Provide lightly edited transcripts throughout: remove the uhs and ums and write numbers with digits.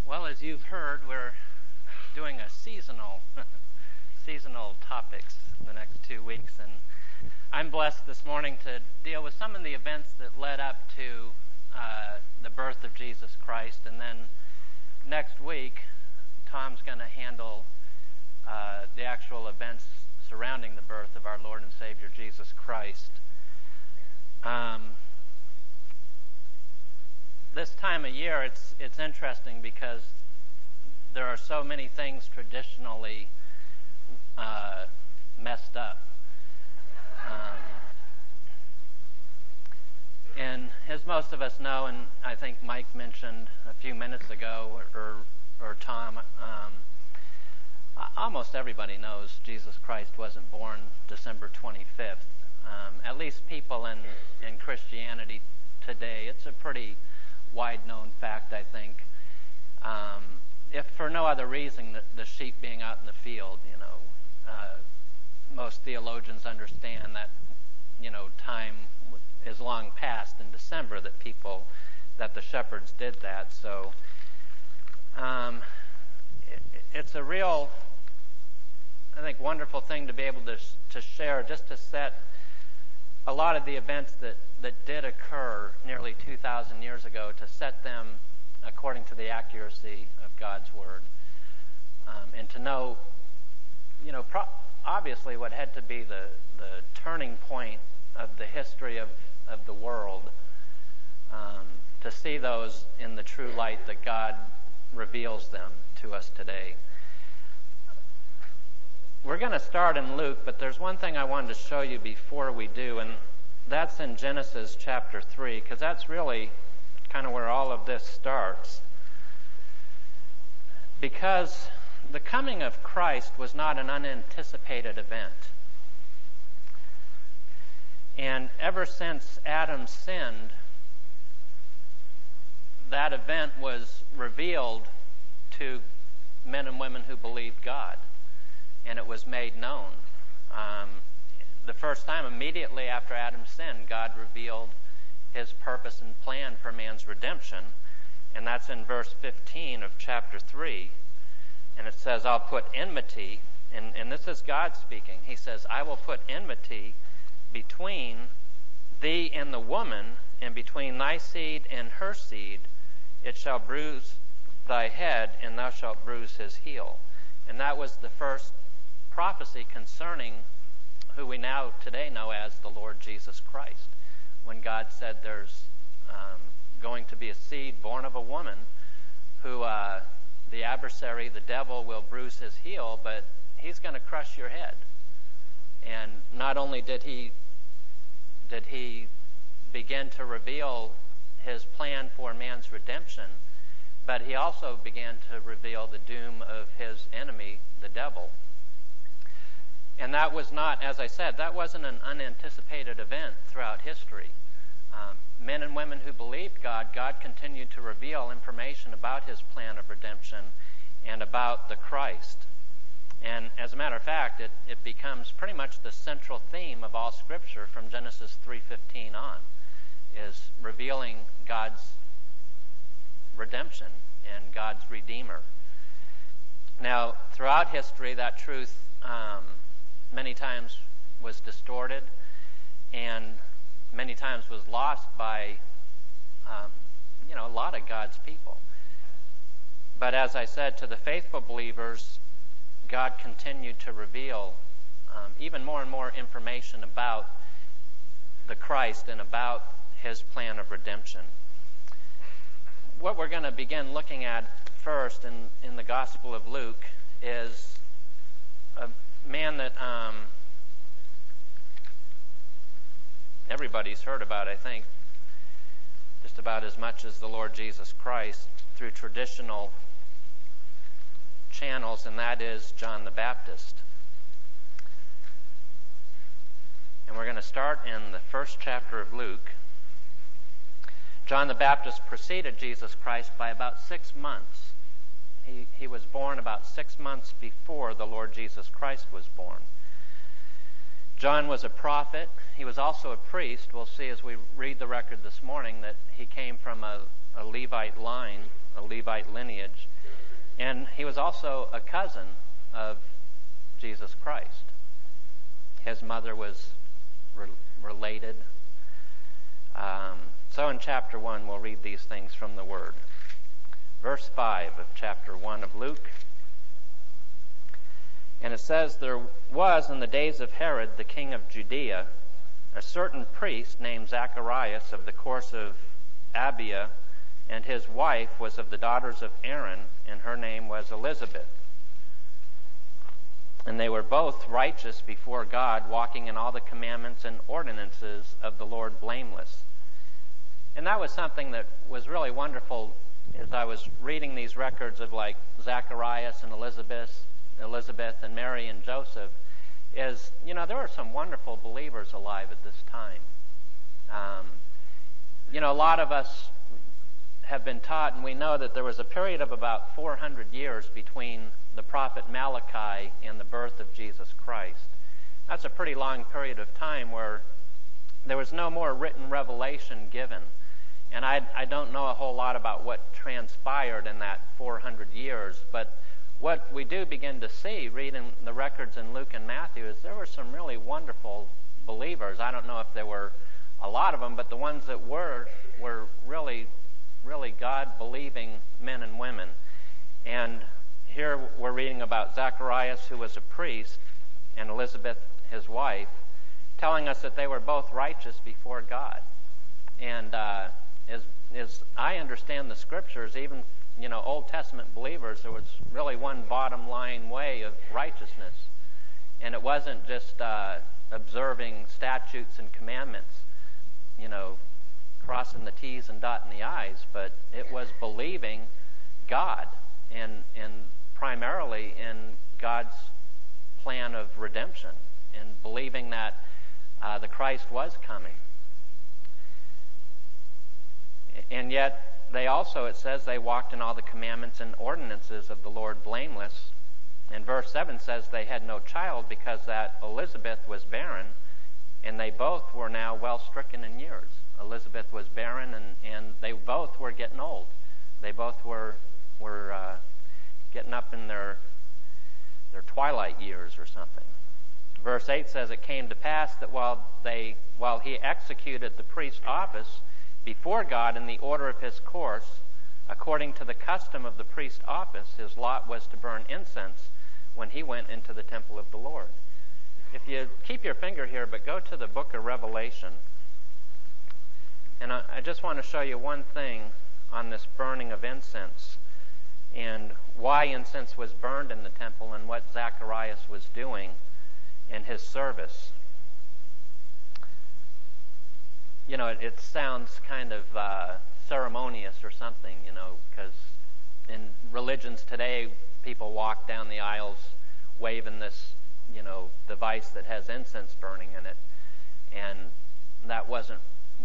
Well, as you've heard, we're doing a seasonal topics the next 2 weeks, and I'm blessed this morning to deal with some of the events that led up to the birth of Jesus Christ, and then next week, Tom's going to handle the actual events surrounding the birth of our Lord and Savior Jesus Christ. This time of year, it's interesting because there are so many things traditionally messed up. And as most of us know, and I think Mike mentioned a few minutes ago, or Tom, almost everybody knows Jesus Christ wasn't born December 25th. At least people in Christianity today, it's a pretty wide-known fact, I think. If for no other reason, the sheep being out in the field, most theologians understand that, time is long past in December that the shepherds did that. So it's a real, I think, wonderful thing to be able to share, just to set a lot of the events that did occur nearly 2,000 years ago, to set them according to the accuracy of God's Word. And to know, obviously what had to be the turning point of the history of the world, to see those in the true light that God reveals them to us today. We're going to start in Luke, but there's one thing I wanted to show you before we do, and that's in Genesis chapter 3, because that's really kind of where all of this starts. Because the coming of Christ was not an unanticipated event. And ever since Adam sinned, that event was revealed to men and women who believed God, and it was made known. The first time, immediately after Adam's sin, God revealed his purpose and plan for man's redemption, and that's in verse 15 of chapter 3. And it says, I'll put enmity, and this is God speaking. He says, I will put enmity between thee and the woman, and between thy seed and her seed. It shall bruise thy head, and thou shalt bruise his heel. And that was the first prophecy concerning who we now today know as the Lord Jesus Christ. When God said there's going to be a seed born of a woman who the adversary, the devil, will bruise his heel, but he's going to crush your head. And not only did he begin to reveal his plan for man's redemption, but he also began to reveal the doom of his enemy, the devil. And that was not, as I said, that wasn't an unanticipated event throughout history. Men and women who believed God continued to reveal information about his plan of redemption and about the Christ. And as a matter of fact, it becomes pretty much the central theme of all Scripture from Genesis 3:15 on, is revealing God's redemption and God's Redeemer. Now, throughout history, that truth many times was distorted and many times was lost by a lot of God's people. But as I said, to the faithful believers, God continued to reveal even more and more information about the Christ and about his plan of redemption. What we're going to begin looking at first in the Gospel of Luke is a man that everybody's heard about, I think, just about as much as the Lord Jesus Christ through traditional channels, and that is John the Baptist. And we're going to start in the first chapter of Luke. John the Baptist preceded Jesus Christ by about 6 months. He was born about 6 months before the Lord Jesus Christ was born. John was a prophet. He was also a priest. We'll see as we read the record this morning that he came from a Levite line, a Levite lineage. And he was also a cousin of Jesus Christ. His mother was related. So in chapter 1, we'll read these things from the Word. Verse 5 of chapter 1 of Luke. And it says, "There was in the days of Herod, the king of Judea, a certain priest named Zacharias of the course of Abia, and his wife was of the daughters of Aaron, and her name was Elizabeth. And they were both righteous before God, walking in all the commandments and ordinances of the Lord blameless." And that was something that was really wonderful as I was reading these records of like Zacharias and Elizabeth and Mary and Joseph, is, there were some wonderful believers alive at this time. A lot of us have been taught, and we know that there was a period of about 400 years between the prophet Malachi and the birth of Jesus Christ. That's a pretty long period of time where there was no more written revelation given. And I don't know a whole lot about what transpired in that 400 years, but what we do begin to see, reading the records in Luke and Matthew, is there were some really wonderful believers. I don't know if there were a lot of them, but the ones that were really, really God-believing men and women. And here we're reading about Zacharias, who was a priest, and Elizabeth, his wife, telling us that they were both righteous before God. And as I understand the Scriptures, even Old Testament believers, there was really one bottom line way of righteousness. And it wasn't just observing statutes and commandments, crossing the T's and dotting the I's, but it was believing God and primarily in God's plan of redemption and believing that the Christ was coming. And yet they also, it says, they walked in all the commandments and ordinances of the Lord blameless. And verse 7 says they had no child because that Elizabeth was barren, and they both were now well stricken in years. Elizabeth was barren, and they both were getting old. They both were getting up in their twilight years or something. Verse 8 says, "It came to pass that while he executed the priest's office before God in the order of his course, according to the custom of the priest's office, his lot was to burn incense when he went into the temple of the Lord." If you keep your finger here, but go to the book of Revelation. And I just want to show you one thing on this burning of incense and why incense was burned in the temple and what Zacharias was doing in his service. It sounds kind of ceremonious or something, because in religions today, people walk down the aisles waving this, device that has incense burning in it. And that wasn't,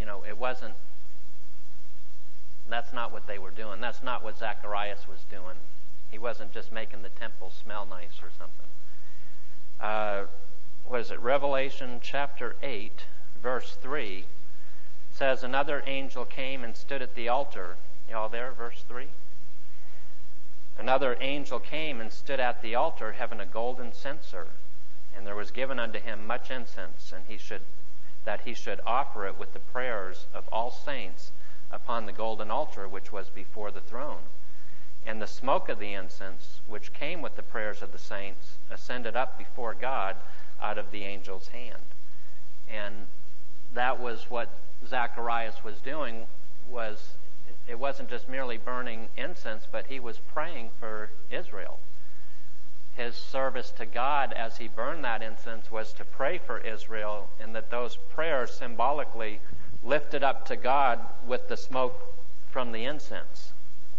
that's not what they were doing. That's not what Zacharias was doing. He wasn't just making the temple smell nice or something. What is it? Revelation chapter 8, verse 3 says, "Another angel came and stood at the altar." Y'all there? Verse 3. "Another angel came and stood at the altar, having a golden censer, and there was given unto him much incense, and he should offer it with the prayers of all saints upon the golden altar which was before the throne. And the smoke of the incense, which came with the prayers of the saints, ascended up before God out of the angel's hand." And that was what Zacharias was doing. It wasn't just merely burning incense, but he was praying for Israel. His service to God as he burned that incense was to pray for Israel, and that those prayers symbolically lifted up to God with the smoke from the incense.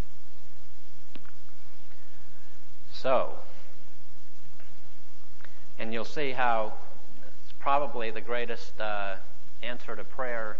So, and you'll see how it's probably the greatest answer to prayer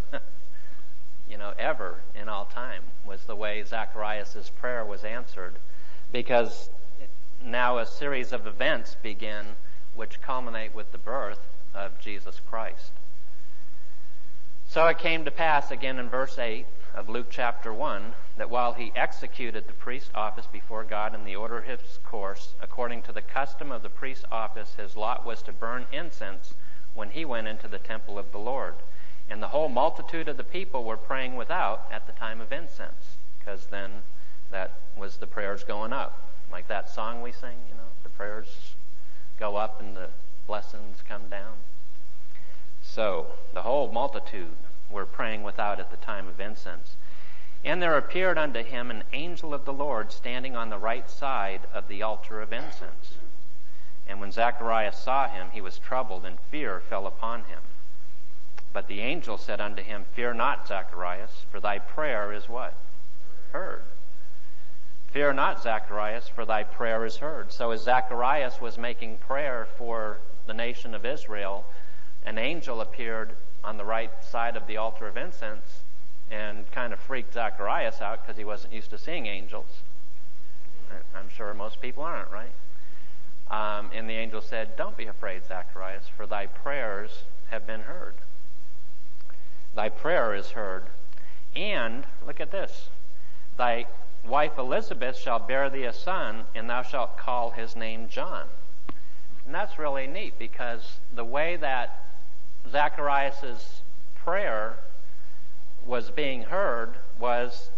ever in all time, was the way Zacharias' prayer was answered, because now a series of events begin which culminate with the birth of Jesus Christ. "So it came to pass," again in verse 8, of Luke chapter 1 that while he executed the priest's office before God in the order of his course, according to the custom of the priest's office, his lot was to burn incense when he went into the temple of the Lord. And the whole multitude of the people were praying without at the time of incense, because then that was the prayers going up. Like that song we sing, the prayers go up and the blessings come down. So the whole multitude were praying without at the time of incense. And there appeared unto him an angel of the Lord standing on the right side of the altar of incense. And when Zacharias saw him, he was troubled, and fear fell upon him. But the angel said unto him, Fear not, Zacharias, for thy prayer is what? Heard. Fear not, Zacharias, for thy prayer is heard. So as Zacharias was making prayer for the nation of Israel, an angel appeared on the right side of the altar of incense and kind of freaked Zacharias out because he wasn't used to seeing angels. I'm sure most people aren't, right? And the angel said, Don't be afraid, Zacharias, for thy prayers have been heard. Thy prayer is heard. And, look at this, thy wife Elizabeth shall bear thee a son, and thou shalt call his name John. And that's really neat, because the way that Zacharias' prayer was being heard was,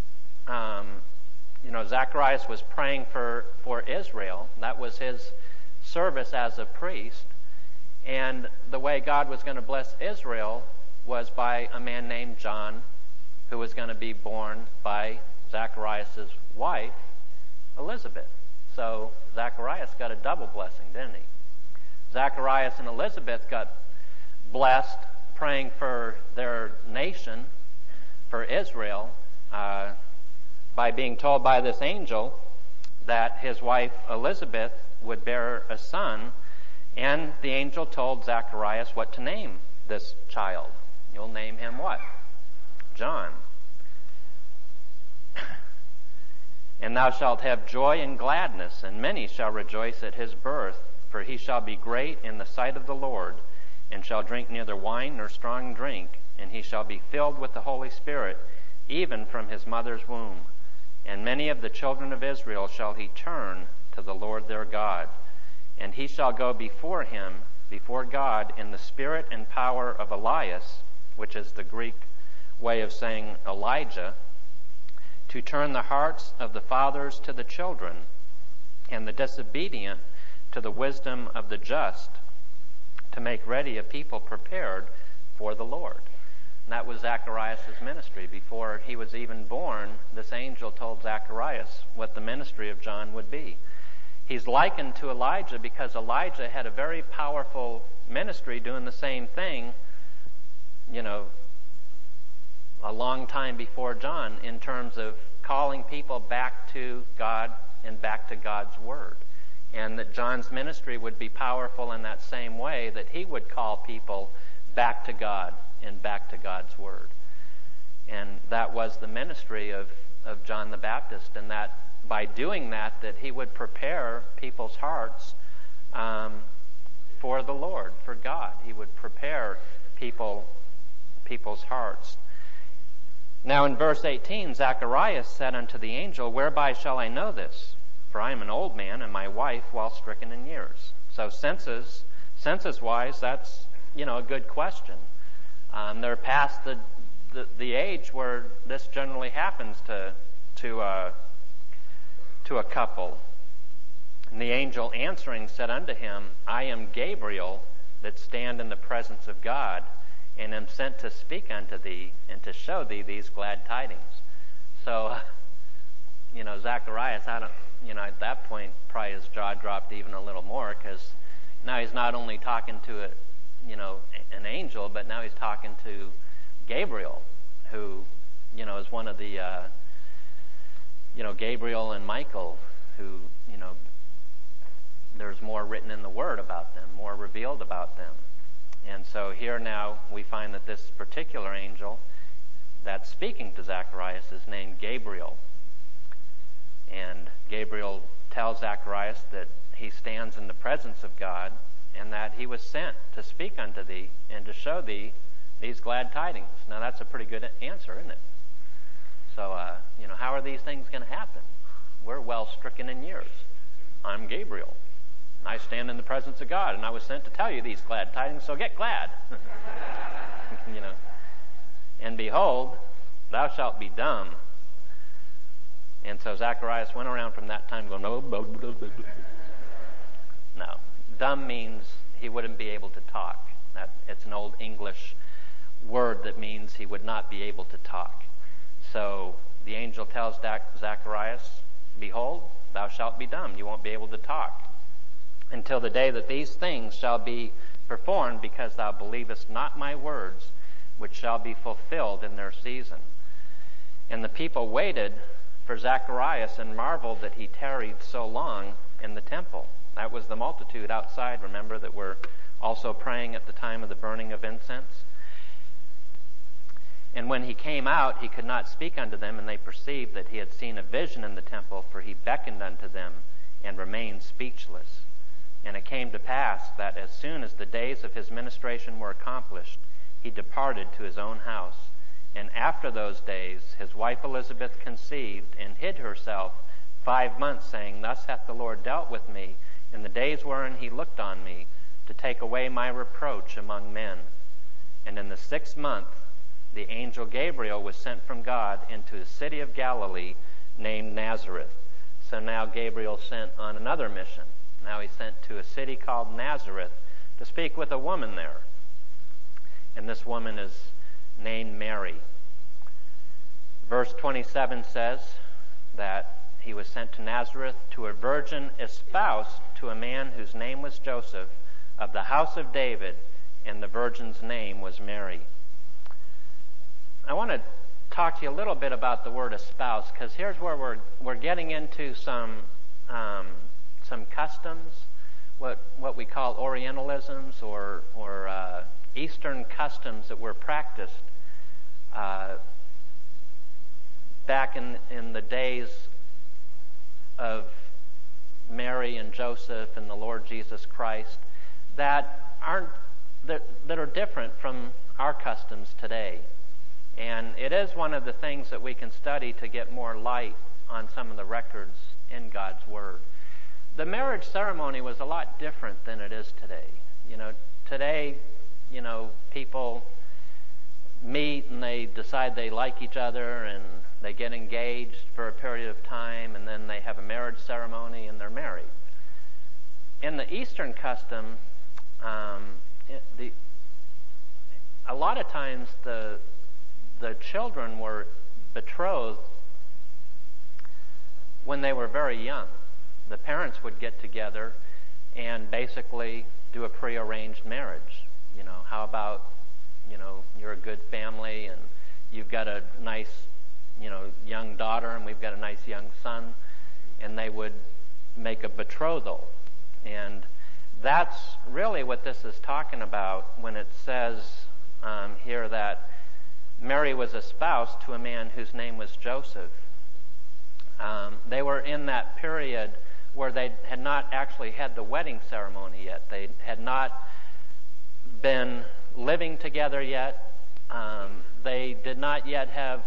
Zacharias was praying for Israel. That was his service as a priest. And the way God was going to bless Israel was by a man named John, who was going to be born by Zacharias' wife, Elizabeth. So Zacharias got a double blessing, didn't he? Zacharias and Elizabeth got blessed praying for their nation, for Israel, by being told by this angel that his wife Elizabeth would bear a son, and the angel told Zacharias what to name this child. You'll name him what? John. And thou shalt have joy and gladness, and many shall rejoice at his birth, for he shall be great in the sight of the Lord, and shall drink neither wine nor strong drink, and he shall be filled with the Holy Spirit, even from his mother's womb. And many of the children of Israel shall he turn to the Lord their God. And he shall go before him, before God, in the spirit and power of Elias, which is the Greek way of saying Elijah, to turn the hearts of the fathers to the children, and the disobedient to the wisdom of the just, to make ready a people prepared for the Lord. And that was Zacharias' ministry. Before he was even born, this angel told Zacharias what the ministry of John would be. He's likened to Elijah because Elijah had a very powerful ministry doing the same thing, a long time before John, in terms of calling people back to God and back to God's Word. And that John's ministry would be powerful in that same way, that he would call people back to God and back to God's Word. And that was the ministry of John the Baptist, and that by doing that he would prepare people's hearts for the Lord, for God. He would prepare people's hearts. Now in verse 18, Zacharias said unto the angel, Whereby shall I know this? For I am an old man, and my wife well stricken in years. So census-wise, that's a good question. They're past the age where this generally happens to a couple. And the angel answering said unto him, I am Gabriel, that stand in the presence of God, and am sent to speak unto thee, and to show thee these glad tidings. So, Zacharias, at that point, probably his jaw dropped even a little more, because now he's not only talking to an angel, but now he's talking to Gabriel, who, is one of the, Gabriel and Michael, who, there's more written in the Word about them, more revealed about them. And so here now we find that this particular angel that's speaking to Zacharias is named Gabriel. And Gabriel tells Zacharias that he stands in the presence of God, and that he was sent to speak unto thee and to show thee these glad tidings. Now that's a pretty good answer, isn't it? So, how are these things going to happen? We're well stricken in years. I'm Gabriel. I stand in the presence of God, and I was sent to tell you these glad tidings, so get glad. And behold, thou shalt be dumb. And so Zacharias went around from that time going, no. Dumb means he wouldn't be able to talk. It's an old English word that means he would not be able to talk. So the angel tells Zacharias, behold, thou shalt be dumb. You won't be able to talk until the day that these things shall be performed, because thou believest not my words, which shall be fulfilled in their season. And the people waited for Zacharias and marveled that he tarried so long in the temple. That was the multitude outside, remember, that were also praying at the time of the burning of incense. And when he came out, he could not speak unto them, and they perceived that he had seen a vision in the temple, for he beckoned unto them and remained speechless. And it came to pass that as soon as the days of his ministration were accomplished, he departed to his own house. And after those days his wife Elizabeth conceived, and hid herself 5 months, saying, Thus hath the Lord dealt with me in the days wherein he looked on me, to take away my reproach among men. And in the 6th month the angel Gabriel was sent from God into a city of Galilee named Nazareth. So now Gabriel sent on another mission. Now he's sent to a city called Nazareth to speak with a woman there. And this woman is named Mary. Verse 27 says that he was sent to Nazareth to a virgin espoused to a man whose name was Joseph, of the house of David, and the virgin's name was Mary. I want to talk to you a little bit about the word espouse, because here's where we're getting into some customs, what we call Orientalisms or Eastern customs that were practiced back in the days of Mary and Joseph and the Lord Jesus Christ that are different from our customs today. And it is one of the things that we can study to get more light on some of the records in God's Word. The marriage ceremony was a lot different than it is today. Today, people meet and they decide they like each other and they get engaged for a period of time, and then they have a marriage ceremony and they're married. In the Eastern custom, a lot of times the children were betrothed when they were very young. The parents would get together and basically do a prearranged marriage. How about, you're a good family and you've got a nice, young daughter and we've got a nice young son, and they would make a betrothal. And that's really what this is talking about when it says here that Mary was espoused to a man whose name was Joseph. They were in that period where they had not actually had the wedding ceremony yet. They had not been living together yet. They did not yet have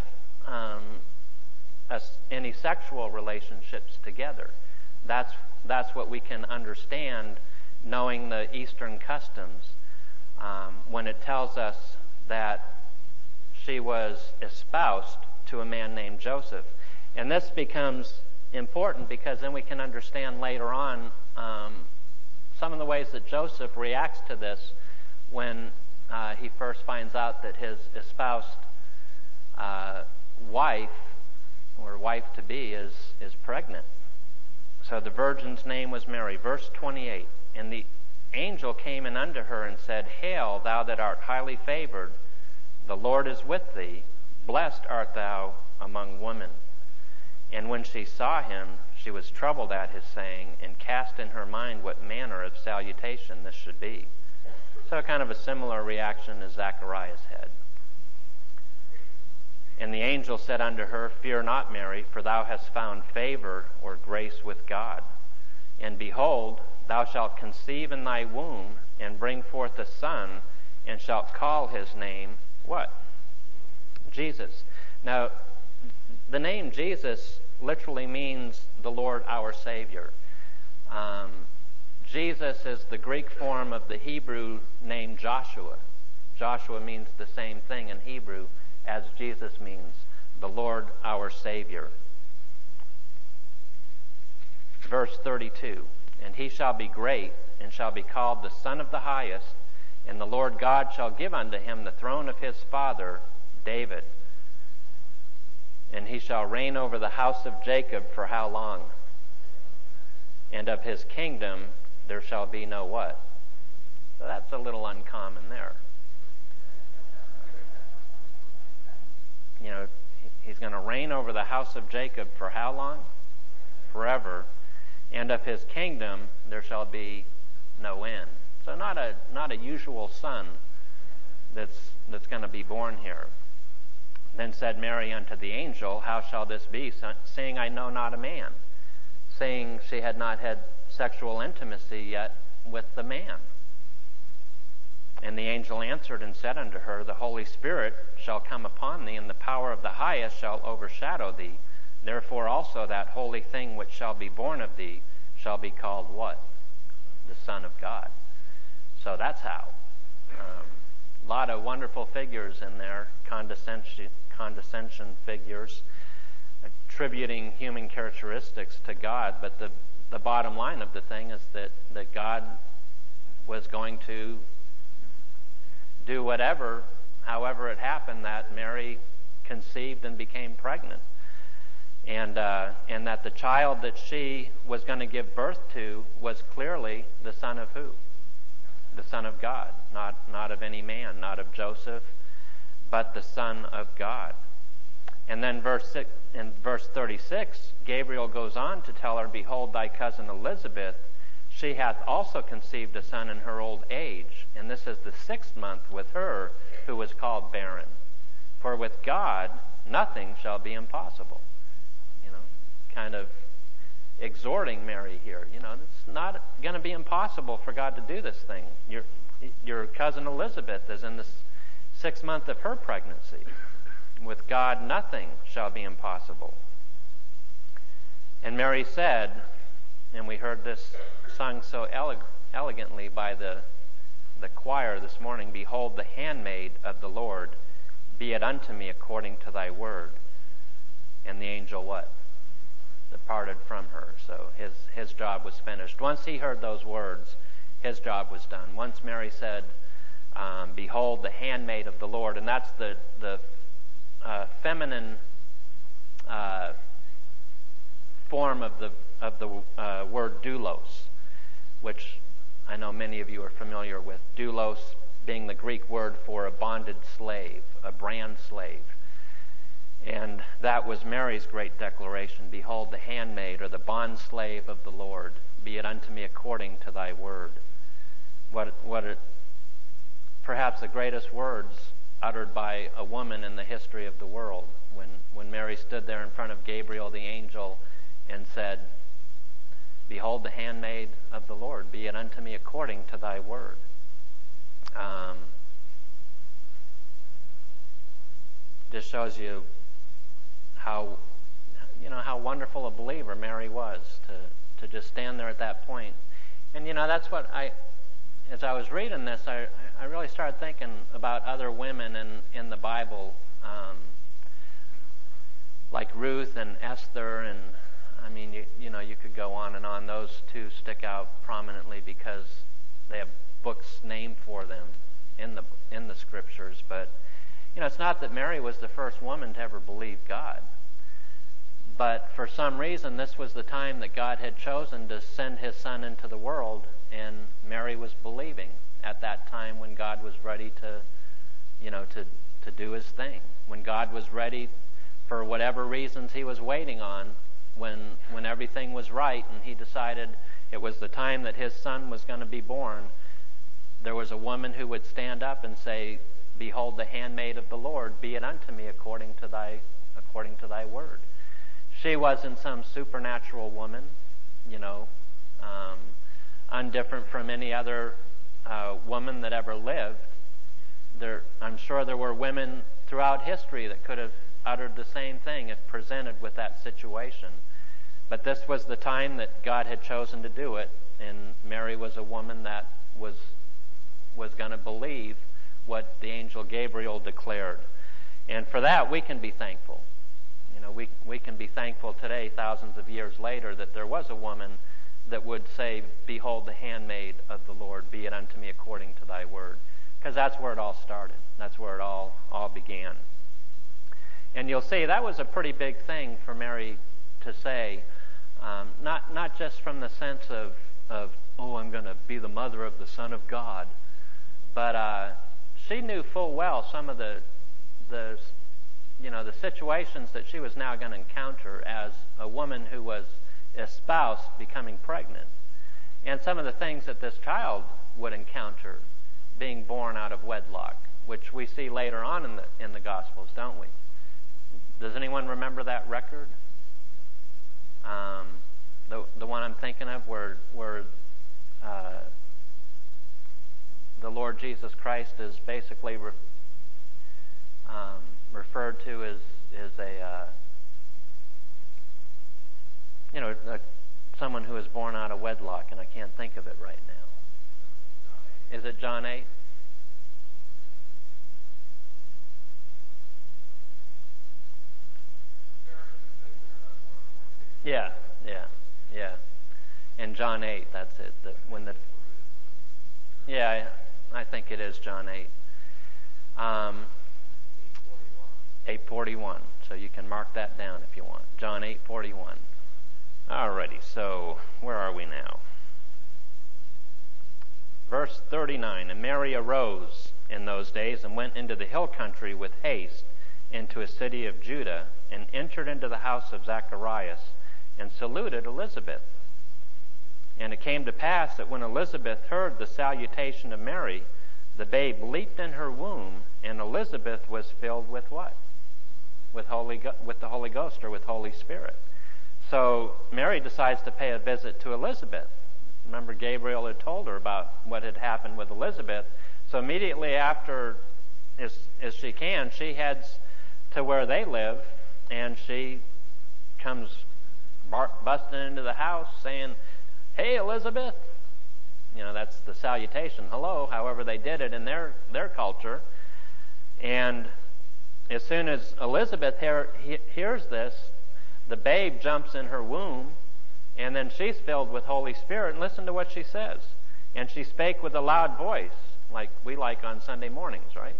any sexual relationships together. That's what we can understand knowing the Eastern customs when it tells us that she was espoused to a man named Joseph. And this becomes important because then we can understand later on some of the ways that Joseph reacts to this when he first finds out that his espoused wife, or wife-to-be, is pregnant. So the virgin's name was Mary. Verse 28, and the angel came in unto her and said, Hail, thou that art highly favored, the Lord is with thee. Blessed art thou among women. And when she saw him, she was troubled at his saying, and cast in her mind what manner of salutation this should be. So kind of a similar reaction as Zacharias had. And the angel said unto her, Fear not, Mary, for thou hast found favor or grace with God. And behold, thou shalt conceive in thy womb, and bring forth a son, and shalt call his name, what? Jesus. Now, the name Jesus literally means the Lord our Savior. Jesus is the Greek form of the Hebrew name Joshua. Joshua means the same thing in Hebrew as Jesus means, the Lord our Savior. Verse 32, and he shall be great, and shall be called the Son of the Highest, and the Lord God shall give unto him the throne of his father David. And he shall reign over the house of Jacob for how long? And of his kingdom there shall be no what? So that's a little uncommon there. You know, he's going to reign over the house of Jacob for how long? Forever. And of his kingdom there shall be no end. So not a usual son that's going to be born here. Then said Mary unto the angel, how shall this be, seeing I know not a man? Saying she had not had sexual intimacy yet with the man. And the angel answered and said unto her, the Holy Spirit shall come upon thee, and the power of the highest shall overshadow thee. Therefore also that holy thing which shall be born of thee shall be called what? The Son of God. So that's how. A lot of wonderful figures in there, condescension figures, attributing human characteristics to God. But the bottom line of the thing is that God was going to do whatever, however it happened, that Mary conceived and became pregnant. And that the child that she was going to give birth to was clearly the son of who? The Son of God, not of any man, not of Joseph, but the Son of God. And then in verse 36, Gabriel goes on to tell her, behold, thy cousin Elizabeth, she hath also conceived a son in her old age, and this is the 6th month with her who was called barren. For with God nothing shall be impossible. You know, kind of exhorting Mary here. You know, it's not going to be impossible for God to do this thing. Your cousin Elizabeth is in the 6th month of her pregnancy. With God nothing shall be impossible. And Mary said, and we heard this sung so elegantly by the choir this morning, behold the handmaid of the Lord, be it unto me according to thy word. And the angel what? Departed from her. So his job was finished. Once he heard those words, his job was done. Once Mary said, behold the handmaid of the Lord, and that's the feminine form of the word doulos, which I know many of you are familiar with. Doulos being the Greek word for a bonded slave, a brand slave. And that was Mary's great declaration. Behold the handmaid, or the bond slave of the Lord. Be it unto me according to thy word. Perhaps the greatest words uttered by a woman in the history of the world. When Mary stood there in front of Gabriel the angel and said, behold the handmaid of the Lord. Be it unto me according to thy word. Just shows you how wonderful a believer Mary was to just stand there at that point. And that's what as I was reading this, I really started thinking about other women in the Bible, like Ruth and Esther, and I mean you could go on and on. Those two stick out prominently because they have books named for them in the scriptures. But it's not that Mary was the first woman to ever believe God. But for some reason, this was the time that God had chosen to send his son into the world, and Mary was believing at that time when God was ready to do his thing. When God was ready, for whatever reasons he was waiting on, when everything was right and he decided it was the time that his son was going to be born, there was a woman who would stand up and say, behold the handmaid of the Lord, be it unto me according to thy word. She wasn't some supernatural woman, undifferent from any other woman that ever lived. I'm sure there were women throughout history that could have uttered the same thing if presented with that situation. But this was the time that God had chosen to do it, and Mary was a woman that was going to believe what the angel Gabriel declared. And for that, we can be thankful. You know, we can be thankful today, thousands of years later, that there was a woman that would say, "Behold the handmaid of the Lord, be it unto me according to thy word." Because that's where it all started. That's where it all began. And you'll see that was a pretty big thing for Mary to say, not just from the sense of oh, I'm going to be the mother of the Son of God, but she knew full well some of the situations that she was now going to encounter as a woman who was espoused becoming pregnant, and some of the things that this child would encounter being born out of wedlock, which we see later on in the Gospels, don't we? Does anyone remember that record? The one I'm thinking of where the Lord Jesus Christ is basically referred to as someone who is born out of wedlock, and I can't think of it right now. Is it John 8? Yeah. In John 8, that's it. I think it is John 8. 8:41. So you can mark that down if you want. John 8:41. Alrighty, so where are we now? Verse 39, and Mary arose in those days and went into the hill country with haste into a city of Judah, and entered into the house of Zacharias, and saluted Elizabeth. And it came to pass that when Elizabeth heard the salutation of Mary, the babe leaped in her womb, and Elizabeth was filled with what? With the Holy Ghost, or with Holy Spirit. So Mary decides to pay a visit to Elizabeth. Remember, Gabriel had told her about what had happened with Elizabeth. So immediately after, as she can, she heads to where they live, and she comes busting into the house saying, "Hey, Elizabeth." You know, that's the salutation. Hello, however they did it in their culture. And as soon as Elizabeth hears this, the babe jumps in her womb, and then she's filled with Holy Spirit. And listen to what she says. And she spake with a loud voice, like we like on Sunday mornings, right?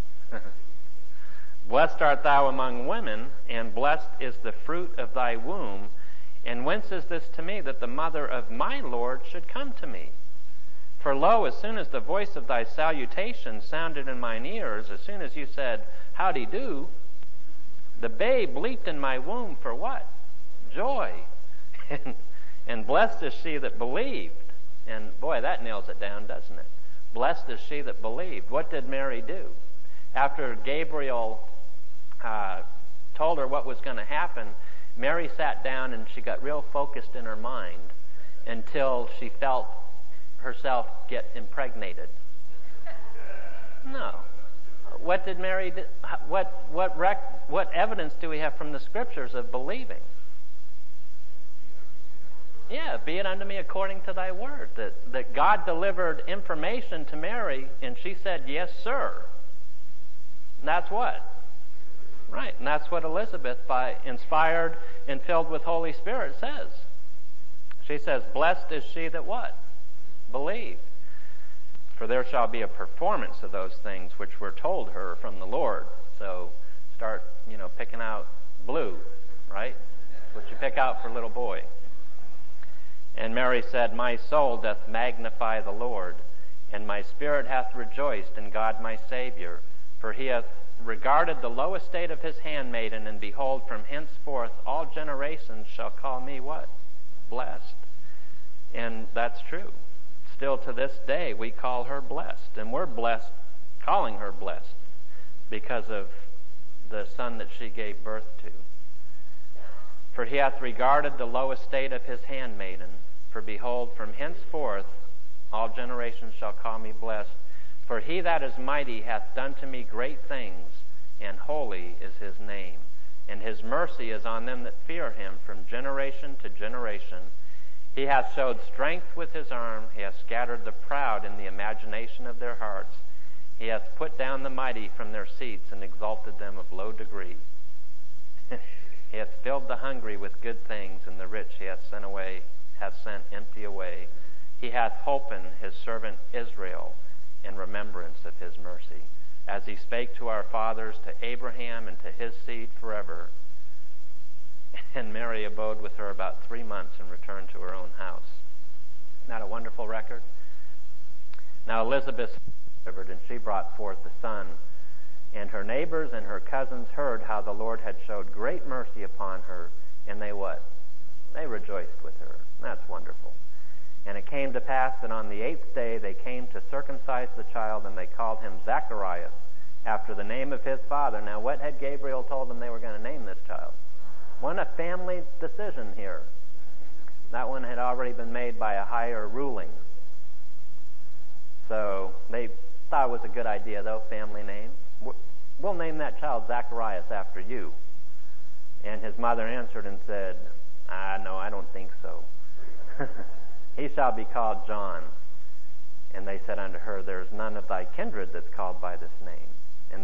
Blessed art thou among women, and blessed is the fruit of thy womb. And whence is this to me, that the mother of my Lord should come to me? For lo, as soon as the voice of thy salutation sounded in mine ears, as soon as you said, "Howdy do," the babe leaped in my womb for what? Joy. And blessed is she that believed. And boy, that nails it down, doesn't it? Blessed is she that believed. What did Mary do? After Gabriel told her what was going to happen, Mary sat down and she got real focused in her mind until she felt herself get impregnated. No. What did Mary do? What evidence do we have from the Scriptures of believing? Yeah, be it unto me according to thy word. That God delivered information to Mary, and she said, "Yes, sir." And that's what? Right, and that's what Elizabeth, by inspired and filled with Holy Spirit, says. She says, "Blessed is she that" what? Believed. For there shall be a performance of those things which were told her from the Lord. So start, picking out blue, right? That's what you pick out for a little boy. And Mary said, "My soul doth magnify the Lord, and my spirit hath rejoiced in God my Savior, for he hath regarded the low estate of his handmaiden, and behold, from henceforth all generations shall call me" what? Blessed. And that's true. Still to this day we call her blessed, and we're blessed calling her blessed because of the son that she gave birth to. For he hath regarded the low estate of his handmaiden, for behold, from henceforth all generations shall call me blessed. For he that is mighty hath done to me great things, and holy is his name. and his mercy is on them that fear him from generation to generation. He hath showed strength with his arm. He hath scattered the proud in the imagination of their hearts. He hath put down the mighty from their seats and exalted them of low degree. He hath filled the hungry with good things, and the rich he hath sent empty away. He hath holpen his servant Israel in remembrance of his mercy, as he spake to our fathers, to Abraham, and to his seed forever. And Mary abode with her about 3 months and returned to her own house. Isn't that a wonderful record? Now Elizabeth delivered, and she brought forth a son. And her neighbors and her cousins heard how the Lord had showed great mercy upon her, and they what? They rejoiced with her. That's wonderful. And it came to pass that on the 8th day they came to circumcise the child, and they called him Zacharias, after the name of his father. Now, what had Gabriel told them they were going to name this child? Wasn't a family decision here. That one had already been made by a higher ruling. So they thought it was a good idea, though, family name. We'll name that child Zacharias after you. And his mother answered and said, no, I don't think so. He shall be called John. And they said unto her, There is none of thy kindred that's called by this name. And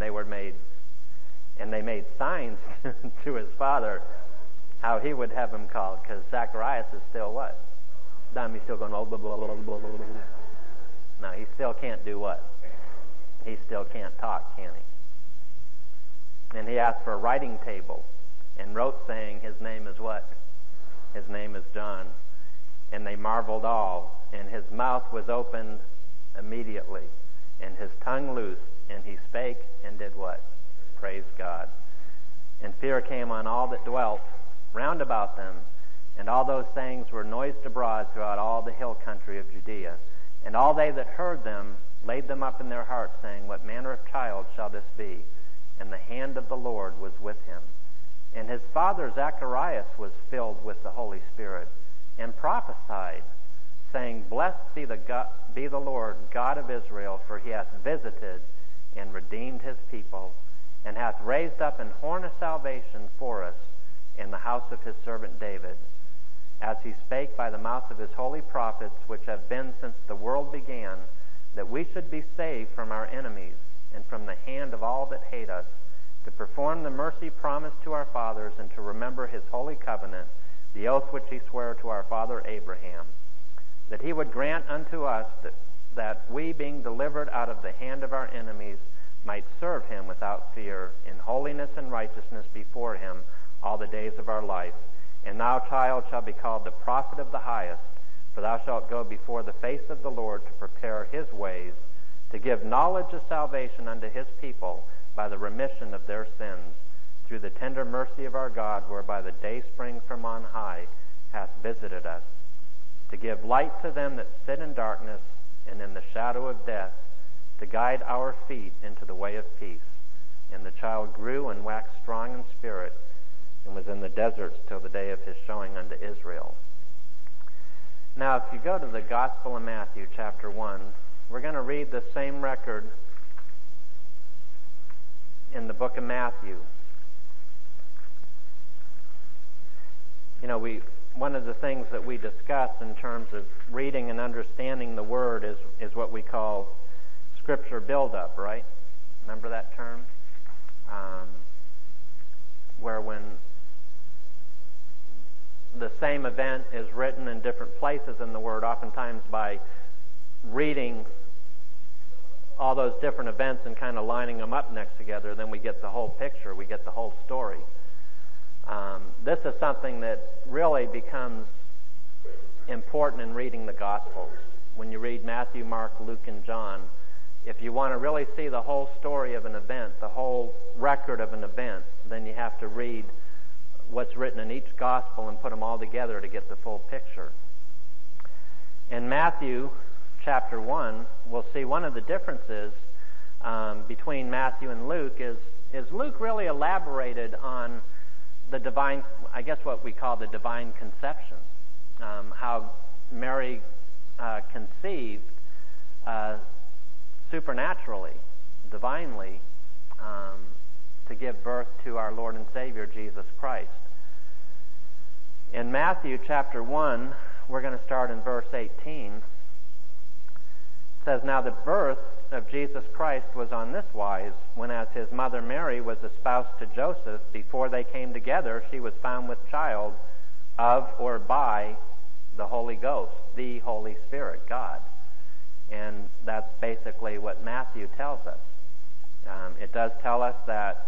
they made signs to his father how he would have him called, because Zacharias is still what? He's still going, blah, blah, blah, blah, blah, blah. No, he still can't do what? He still can't talk, can he? And he asked for a writing table and wrote, saying, His name is what? His name is John. And they marveled all, and his mouth was opened immediately, and his tongue loosed, and he spake and did what? Praise God. And fear came on all that dwelt round about them, and all those things were noised abroad throughout all the hill country of Judea. And all they that heard them laid them up in their hearts, saying, What manner of child shall this be? And the hand of the Lord was with him. And his father Zacharias was filled with the Holy Spirit, and prophesied, saying, Blessed be the Lord God of Israel, for he hath visited and redeemed his people, and hath raised up an horn of salvation for us in the house of his servant David, as he spake by the mouth of his holy prophets, which have been since the world began, that we should be saved from our enemies, and from the hand of all that hate us, to perform the mercy promised to our fathers, and to remember his holy covenant, the oath which he sware to our father Abraham, that he would grant unto us that we, being delivered out of the hand of our enemies, might serve him without fear, in holiness and righteousness before him all the days of our life. And thou, child, shalt be called the prophet of the highest, for thou shalt go before the face of the Lord to prepare his ways, to give knowledge of salvation unto his people by the remission of their sins, through the tender mercy of our God, whereby the dayspring from on high hath visited us, to give light to them that sit in darkness and in the shadow of death, to guide our feet into the way of peace. And the child grew and waxed strong in spirit, and was in the deserts till the day of his showing unto Israel. Now, if you go to the Gospel of Matthew, chapter 1, we're going to read the same record in the book of Matthew. You know, one of the things that we discuss in terms of reading and understanding the Word is what we call Scripture build-up, right? Remember that term? Where when the same event is written in different places in the Word, oftentimes by reading all those different events and kind of lining them up next together, then we get the whole picture, we get the whole story. This is something that really becomes important in reading the Gospels. When you read Matthew, Mark, Luke, and John, if you want to really see the whole story of an event, the whole record of an event, then you have to read what's written in each Gospel and put them all together to get the full picture. In Matthew chapter 1, we'll see one of the differences between Matthew and Luke is Luke really elaborated on the divine, I guess what we call the divine conception, how Mary conceived supernaturally, divinely, to give birth to our Lord and Savior, Jesus Christ. In Matthew chapter 1, we're going to start in verse 18. It says, "Now the birth of Jesus Christ was on this wise, when as his mother Mary was espoused to Joseph, before they came together, she was found with child of or by the Holy Ghost," the Holy Spirit, God. And that's basically what Matthew tells us. It does tell us that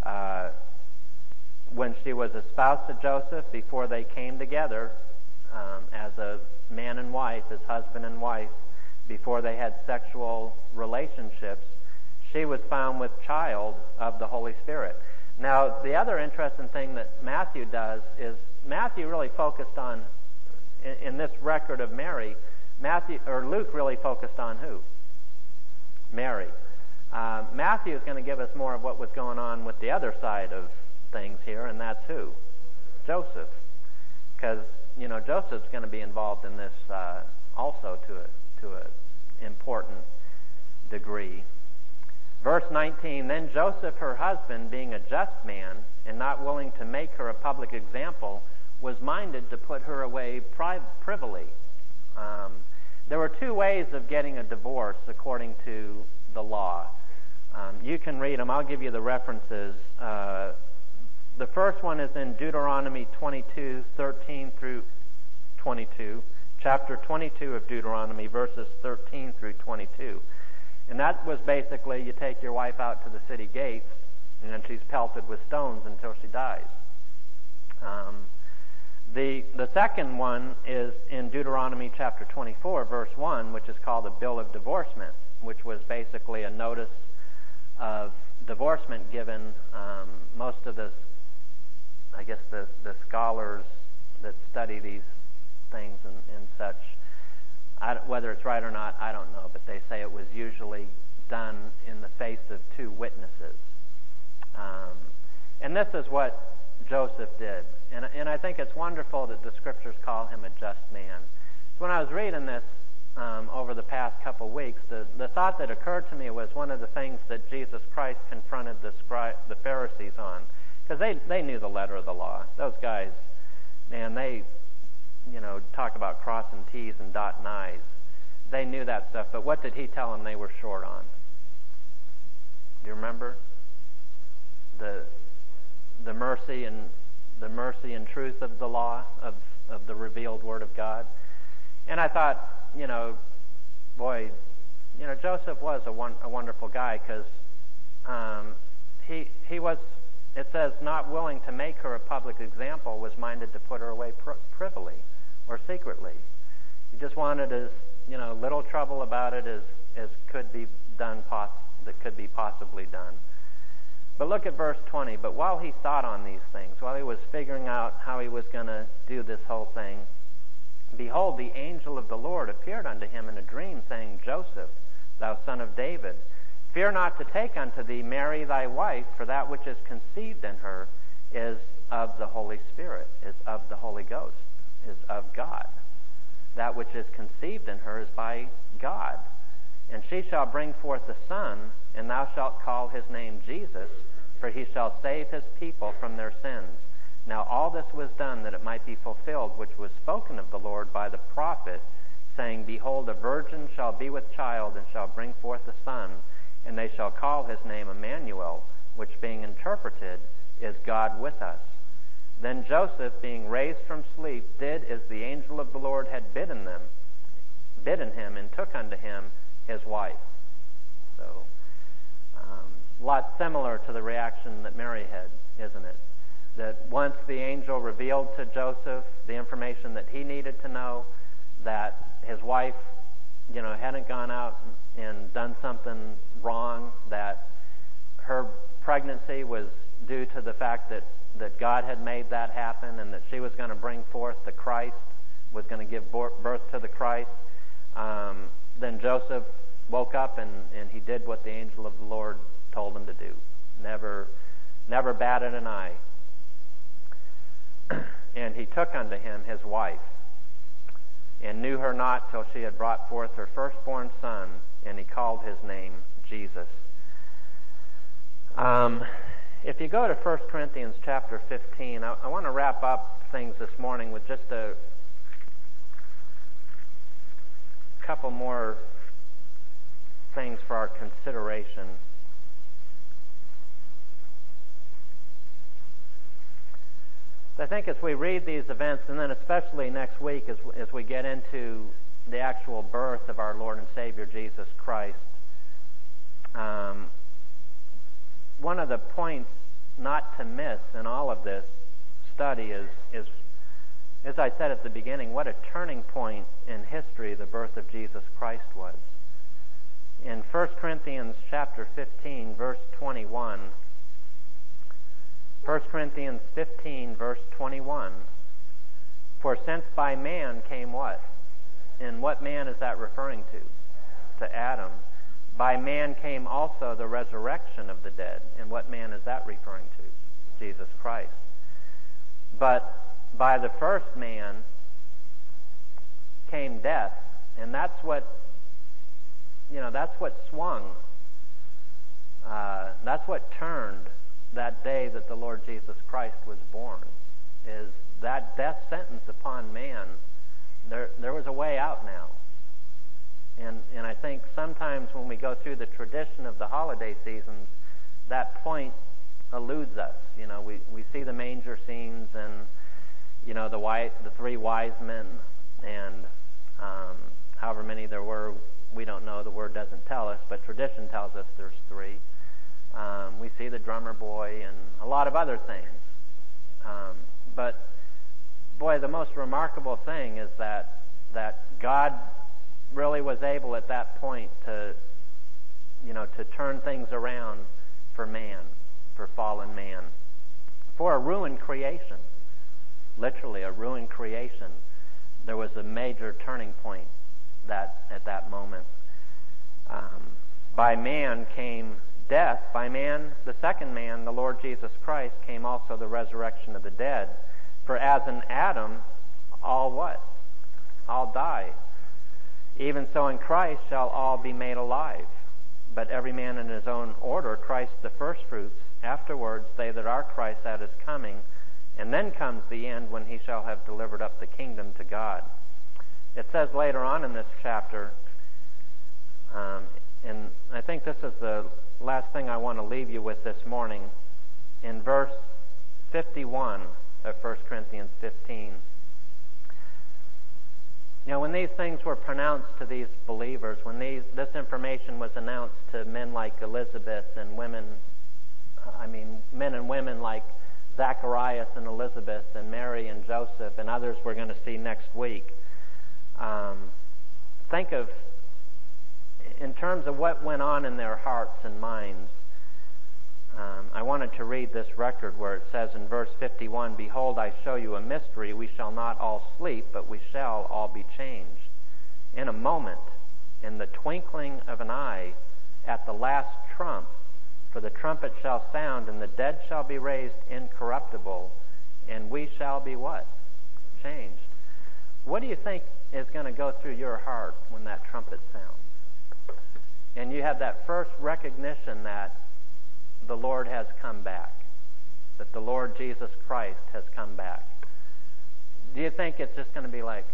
when she was espoused to Joseph, before they came together as a man and wife, as husband and wife, before they had sexual relationships, she was found with child of the Holy Spirit. Now, the other interesting thing that Matthew does is Matthew really focused on, in this record of Mary, Luke really focused on who? Mary. Matthew is going to give us more of what was going on with the other side of things here, and that's who? Joseph. Because, Joseph's going to be involved in this also to an important degree. Verse 19, "Then Joseph, her husband, being a just man, and not willing to make her a public example, was minded to put her away privily." There were two ways of getting a divorce according to the law. You can read them. I'll give you the references. The first one is in Deuteronomy 22:13 through 22. Chapter 22 of Deuteronomy, verses 13 through 22. And that was basically, you take your wife out to the city gates, and then she's pelted with stones until she dies. The second one is in Deuteronomy chapter 24, verse 1, which is called a bill of divorcement, which was basically a notice of divorcement given. Most of the scholars that study these things and such, whether it's right or not, I don't know, but they say it was usually done in the face of two witnesses. And this is what Joseph did. And I think it's wonderful that the Scriptures call him a just man. So when I was reading this over the past couple weeks, the thought that occurred to me was one of the things that Jesus Christ confronted the Pharisees on. Because they knew the letter of the law. Those guys, man, they talk about crossing T's and dotting I's. They knew that stuff, but what did he tell them they were short on? Do you remember? The mercy and truth of the law, of the revealed Word of God. And I thought, Joseph was a wonderful guy, because he was, it says, not willing to make her a public example, was minded to put her away privily or secretly. He just wanted as little trouble about it as could be done, that could be possibly done. But look at verse 20. "But while he thought on these things," while he was figuring out how he was going to do this whole thing, "behold, the angel of the Lord appeared unto him in a dream, saying, Joseph, thou son of David, fear not to take unto thee Mary thy wife, for that which is conceived in her is of the Holy Spirit," is of the Holy Ghost, is of God. "That which is conceived in her is by God. And she shall bring forth a son, and thou shalt call his name Jesus, for he shall save his people from their sins. Now all this was done that it might be fulfilled, which was spoken of the Lord by the prophet, saying, Behold, a virgin shall be with child, and shall bring forth a son, and they shall call his name Emmanuel, which being interpreted is God with us. Then Joseph, being raised from sleep, did as the angel of the Lord had bidden him, and took unto him his wife." So, a lot similar to the reaction that Mary had, isn't it? That once the angel revealed to Joseph the information that he needed to know, that his wife, hadn't gone out and done something wrong, that her pregnancy was due to the fact that God had made that happen, and that she was going to bring forth the Christ, was going to give birth to the Christ. Then Joseph woke up and he did what the angel of the Lord told him to do. Never batted an eye. And he took unto him his wife, and knew her not till she had brought forth her firstborn son, and he called his name Jesus. If you go to 1 Corinthians chapter 15, I want to wrap up things this morning with just a couple more things for our consideration. I think as we read these events, and then especially next week as we get into the actual birth of our Lord and Savior Jesus Christ, one of the points not to miss in all of this study is, as I said at the beginning, what a turning point in history the birth of Jesus Christ was. In 1 Corinthians chapter 15, verse 21, 1 Corinthians 15, verse 21, for since by man came what? And what man is that referring to? To Adam. By man came also the resurrection of the dead. And what man is that referring to? Jesus Christ. But by the first man came death. And that's what swung. That's what turned that day that the Lord Jesus Christ was born, is that death sentence upon man. There was a way out now. And I think sometimes when we go through the tradition of the holiday seasons, that point eludes us. We see the manger scenes and, the three wise men and however many there were, we don't know, the Word doesn't tell us, but tradition tells us there's three. We see the drummer boy and a lot of other things. But, boy, the most remarkable thing is that God really was able at that point to turn things around for man, for fallen man, for a ruined creation, literally a ruined creation. There was a major turning point at that moment. By man came death. By man, the second man, the Lord Jesus Christ, came also the resurrection of the dead. For as in Adam, all what? All die. Even so in Christ shall all be made alive. But every man in his own order, Christ the firstfruits, afterwards they that are Christ at his coming, and then comes the end when he shall have delivered up the kingdom to God. It says later on in this chapter, and I think this is the last thing I want to leave you with this morning, in verse 51 of 1 Corinthians 15. When these things were pronounced to these believers, when this information was announced to men like Elizabeth and men and women like Zacharias and Elizabeth and Mary and Joseph and others we're going to see next week, think of, in terms of what went on in their hearts and minds. I wanted to read this record where it says in verse 51, behold, I show you a mystery. We shall not all sleep, but we shall all be changed. In a moment, in the twinkling of an eye, at the last trump, for the trumpet shall sound, and the dead shall be raised incorruptible, and we shall be what? Changed. What do you think is going to go through your heart when that trumpet sounds? And you have that first recognition that the Lord has come back, that the Lord Jesus Christ has come back. Do you think it's just going to be like,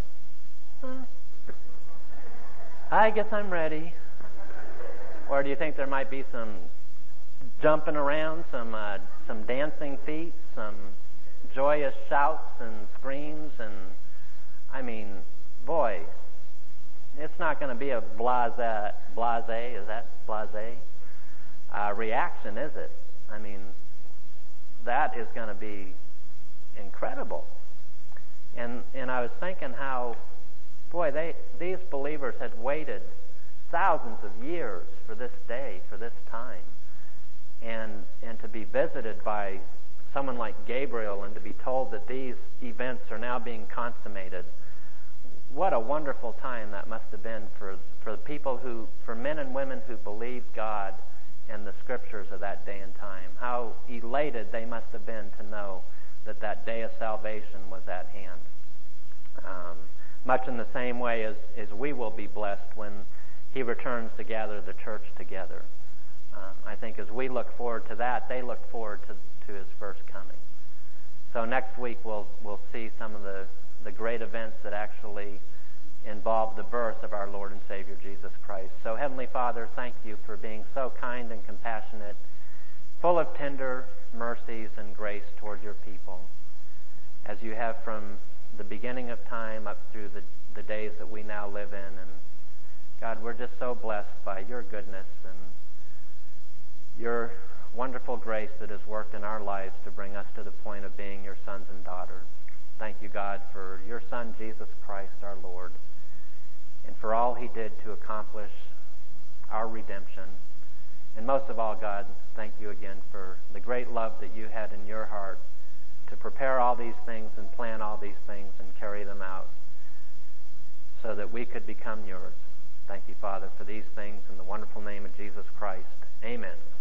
I guess I'm ready? Or do you think there might be some jumping around, some dancing feet, some joyous shouts and screams? And I mean, boy, it's not going to be a blase, is that blase? Reaction, is it? I mean, that is going to be incredible. And I was thinking how, boy, these believers had waited thousands of years for this day, for this time, and to be visited by someone like Gabriel and to be told that these events are now being consummated. What a wonderful time that must have been for people for men and women who believed God and the scriptures of that day and time. How elated they must have been to know that day of salvation was at hand. Much in the same way as we will be blessed when he returns to gather the church together. I think as we look forward to that, they look forward to his first coming. So next week we'll see some of the great events that actually involve the birth of our Lord and Savior Jesus Christ. So Heavenly Father, thank you for being so kind and compassionate, full of tender mercies and grace toward your people, as you have from the beginning of time up through the days that we now live in. And God, we're just so blessed by your goodness and your wonderful grace that has worked in our lives to bring us to the point of being your sons and daughters. Thank you, God, for your Son, Jesus Christ, our Lord, and for all he did to accomplish our redemption. And most of all, God, thank you again for the great love that you had in your heart to prepare all these things and plan all these things and carry them out so that we could become yours. Thank you, Father, for these things in the wonderful name of Jesus Christ. Amen.